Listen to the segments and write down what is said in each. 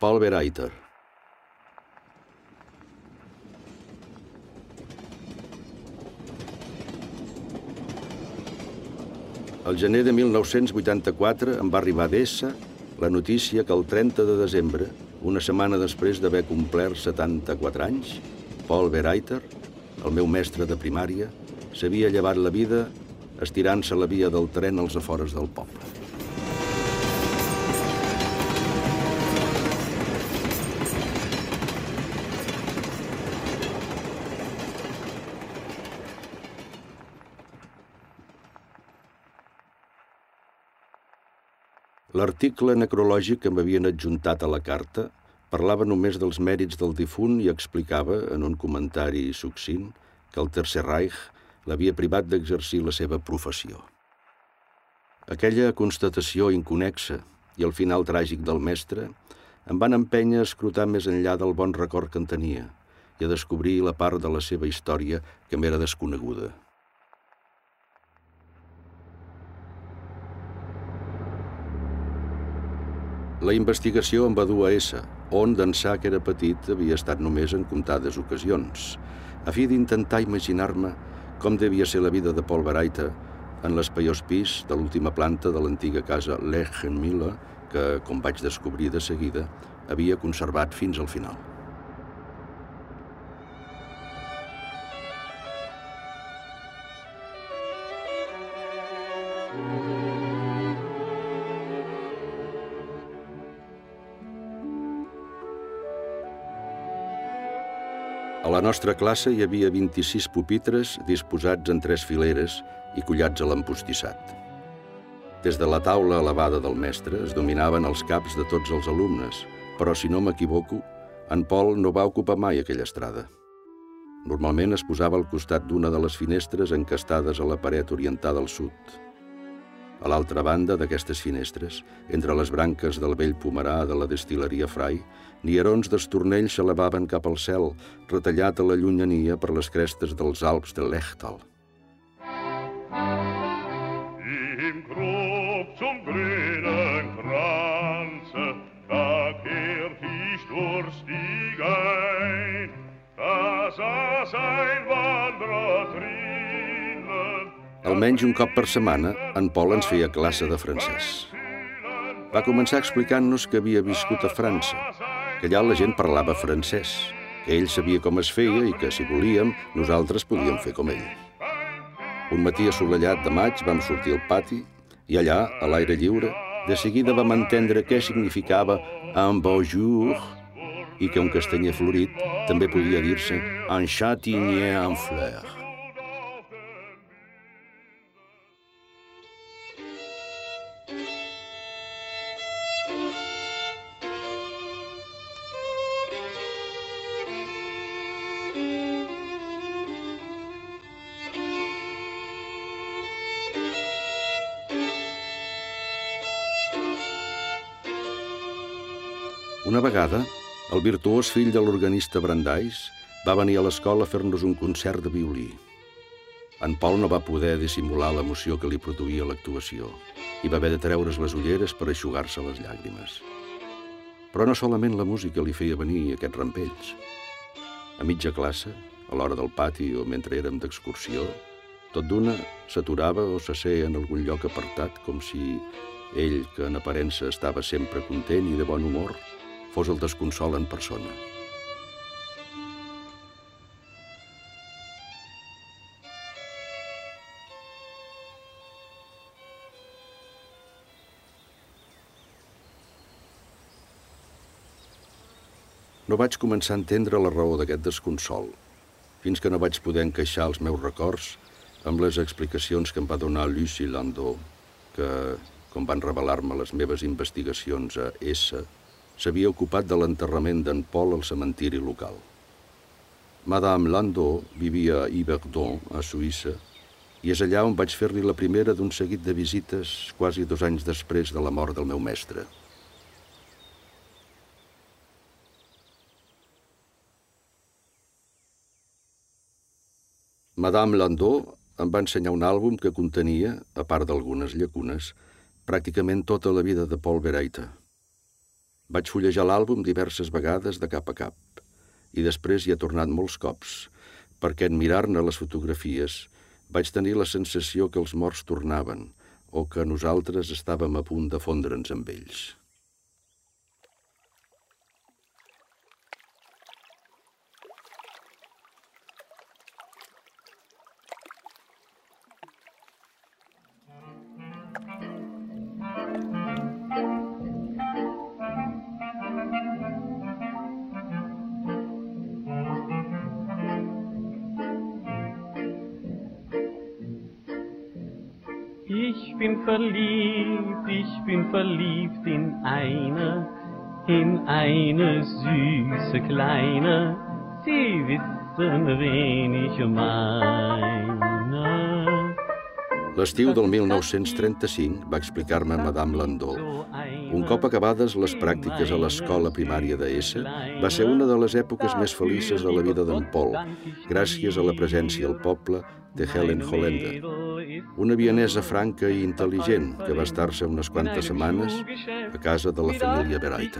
Paul Berreiter. El gener de 1984 em va arribar d'Essa la notícia que el 30 de desembre, una setmana després d'haver complert 74 anys, Paul Berreiter, el meu mestre de primària, s'havia llevat la vida estirant-se la via del tren als afores del poble. L'article necrològic que m'havien adjuntat a la carta parlava només dels mèrits del difunt i explicava, en un comentari succint, que el Tercer Reich l'havia privat d'exercir la seva professió. Aquella constatació inconexa i el final tràgic del mestre em van empènyer a escrutar més enllà del bon record que en tenia i a descobrir la part de la seva història que m'era desconeguda. La investigació em va dur a Essa, on, d'ençà que era petit, havia estat només en comptades ocasions, a fi d'intentar imaginar-me com devia ser la vida de Paul Berreiter en l'espaiós pis de l'última planta de l'antiga casa Lechenmüller, que, com vaig descobrir de seguida, havia conservat fins al final. A la nostra classe hi havia 26 pupitres disposats en 3 fileres i collats a l'empostissat. Des de la taula elevada del mestre es dominaven els caps de tots els alumnes, però, si no m'equivoco, en Paul no va ocupar mai aquella estrada. Normalment es posava al costat d'una de les finestres encastades a la paret orientada al sud. A l'altra banda d'aquestes finestres, entre les branques del vell pomerà de la destil·leria Frey, nierons d'estornells s'elevaven cap al cel, retallat a la llunyania per les crestes dels Alps de Lechtal. Im Grub zum grünen Kranze, da kehrt ich durstig ein, da saß ein Wanderer drinnen. Almenys un cop per setmana, en Paul ens feia classe de francès. Va començar explicant-nos que havia viscut a França, que allà la gent parlava francès, que ell sabia com es feia i que, si volíem, nosaltres podíem fer com ell. Un matí assolellat de maig vam sortir al pati i allà, a l'aire lliure, de seguida vam entendre què significava un bonjour i que un castanyer florit també podia dir-se un châtaignier en fleur. Una vegada, el virtuós fill de l'organista Brandeis va venir a l'escola a fer-nos un concert de violí. En Paul no va poder dissimular l'emoció que li produïa l'actuació i va haver de treure's les ulleres per eixugar-se les llàgrimes. Però no solament la música li feia venir aquests rampells. A mitja classe, a l'hora del pati o mentre érem d'excursió, tot d'una s'aturava o s'asseia en algun lloc apartat com si ell, que en aparença estava sempre content i de bon humor, fos el desconsol en persona. No vaig començar a entendre la raó d'aquest desconsol, fins que no vaig poder encaixar els meus records amb les explicacions que em va donar Lucie Landau, que, com van revelar-me les meves investigacions a Essa, s'havia ocupat de l'enterrament d'en Paul al cementiri local. Madame Landau vivia a Yverdon, a Suïssa, i és allà on vaig fer-li la primera d'un seguit de visites quasi 2 anys després de la mort del meu mestre. Madame Landau em va ensenyar un àlbum que contenia, a part d'algunes llacunes, pràcticament tota la vida de Paul Berreiter. Vaig fullejar l'àlbum diverses vegades de cap a cap, i després hi he tornat molts cops, perquè en mirar-ne les fotografies vaig tenir la sensació que els morts tornaven o que nosaltres estàvem a punt de fondre'ns amb ells. Ich bin verliebt in eine süße Kleine, Sie wissen, wen ich meine. L'estiu del 1935, va explicar-me Madame Landau, un cop acabades les pràctiques a l'escola primària d'ES, va ser una de les èpoques més felices de la vida d'en Paul, gràcies a la presència al poble de Helen Hollander, una vienesa franca i intel·ligent que va estar-se unes quantes setmanes a casa de la família Bereiter.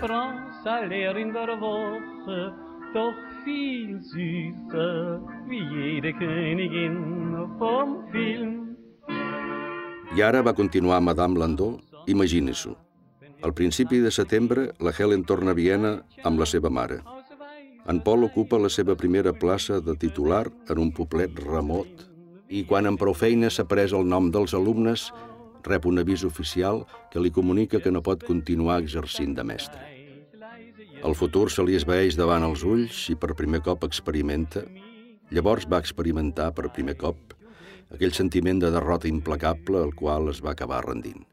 Doch viel süßer wie jede Königin vom Film. I ara, va continuar Madame Landau, imagini-s'ho. Al principi de setembre, la Helen torna a Viena amb la seva mare. En Paul ocupa la seva primera plaça de titular en un poblet remot i quan amb prou feina s'ha pres el nom dels alumnes, rep un avís oficial que li comunica que no pot continuar exercint de mestre. El futur se li esvaeix davant els ulls i per primer cop experimenta, llavors va experimentar per primer cop, aquell sentiment de derrota implacable al qual es va acabar rendint.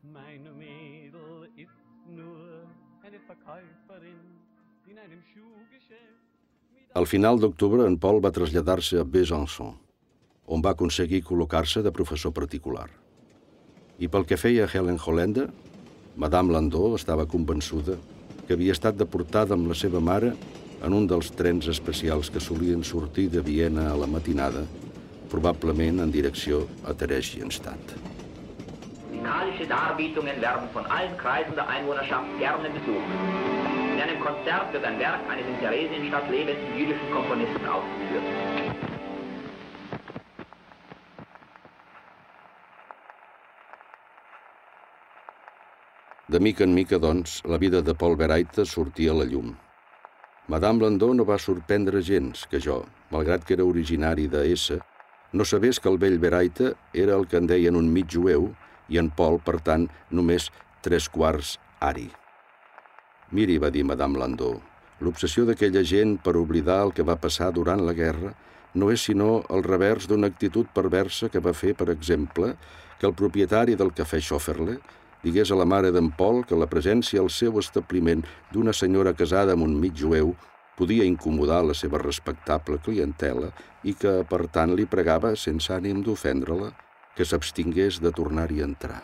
Al final d'octubre, en Paul va traslladar-se a Besançon, on va aconseguir col·locar-se de professor particular. I pel que feia a Helen Hollander, Madame Landau estava convençuda que havia estat deportada amb la seva mare en un dels trens especials que solien sortir de Viena a la matinada, probablement en direcció a Theresienstadt. Musikalische Darbietungen werden von allen Kreisen der Einwohnerschaft gerne besucht. In einem Konzert wird ein Werk eines in Theresienstadt lebenden jüdischen Komponisten aufgeführt. De mica en mica, doncs, la vida de Paul Bereiter sortia a la llum. Madame Landau no va sorprendre gens que jo, malgrat que era originari d'S, no sabés que el vell Bereiter era el que en deien un mig jueu i en Paul, per tant, només 3/4 ari. Miri, va dir Madame Landau, l'obsessió d'aquella gent per oblidar el que va passar durant la guerra no és sinó el revers d'una actitud perversa que va fer, per exemple, que el propietari del cafè Schofferle digués a la mare d'en Paul que la presència al seu establiment d'una senyora casada amb un mig jueu podia incomodar la seva respectable clientela i que, per tant, li pregava, sense ànim d'ofendre-la, que s'abstingués de tornar-hi a entrar.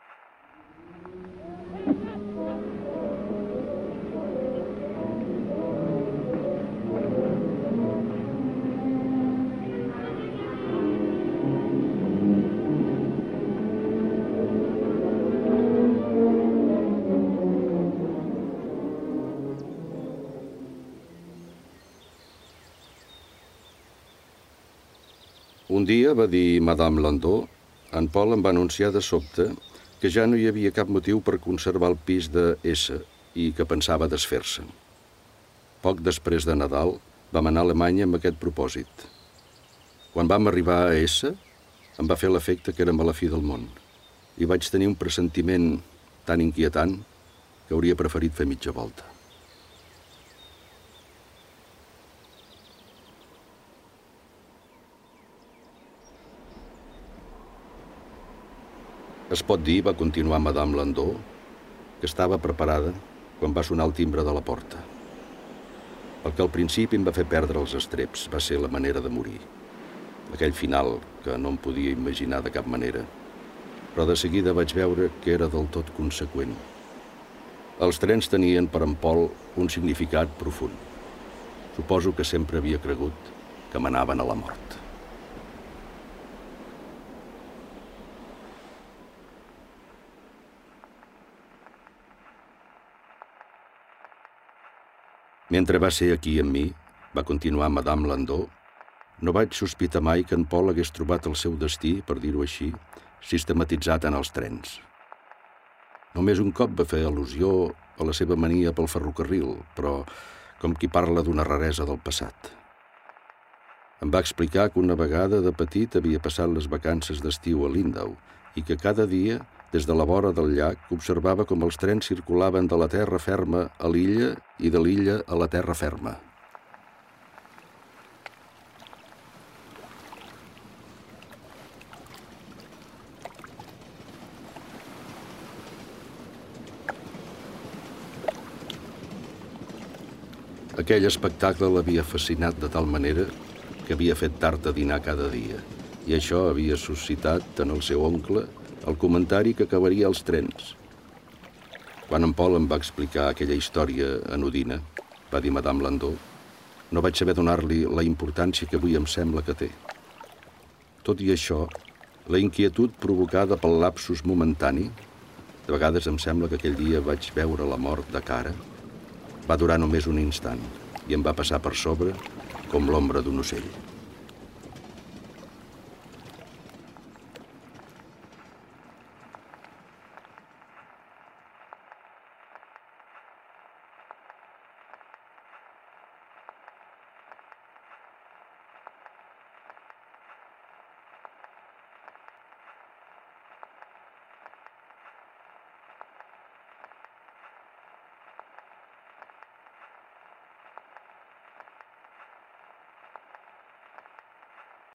Un dia, va dir Madame Landau, en Paul em va anunciar de sobte que ja no hi havia cap motiu per conservar el pis de S i que pensava desfer-se'n. Poc després de Nadal vam anar a Alemanya amb aquest propòsit. Quan vam arribar a S, em va fer l'efecte que érem a la fi del món i vaig tenir un pressentiment tan inquietant que hauria preferit fer mitja volta. Es pot dir, va continuar Madame Landau, que estava preparada quan va sonar el timbre de la porta. El que al principi em va fer perdre els estreps va ser la manera de morir. Aquell final que no em podia imaginar de cap manera, però de seguida vaig veure que era del tot conseqüent. Els trens tenien per en Paul un significat profund. Suposo que sempre havia cregut que m'anaven a la mort. Mentre va ser aquí amb mi, va continuar Madame Landau, no vaig sospitar mai que en Paul hagués trobat el seu destí, per dir-ho així, sistematitzat en els trens. Només un cop va fer al·lusió a la seva mania pel ferrocarril, però com qui parla d'una raresa del passat. Em va explicar que una vegada de petit havia passat les vacances d'estiu a Lindau i que cada dia, des de la vora del llac, observava com els trens circulaven de la terra ferma a l'illa i de l'illa a la terra ferma. Aquell espectacle l'havia fascinat de tal manera que havia fet tard a dinar cada dia, i això havia suscitat en el seu oncle el comentari que acabaria als trens. Quan en Paul em va explicar aquella història anodina, va dir Madame Landau, no vaig saber donar-li la importància que avui em sembla que té. Tot i això, la inquietud provocada pel lapsus momentani, de vegades em sembla que aquell dia vaig veure la mort de cara, va durar només un instant i em va passar per sobre com l'ombra d'un ocell.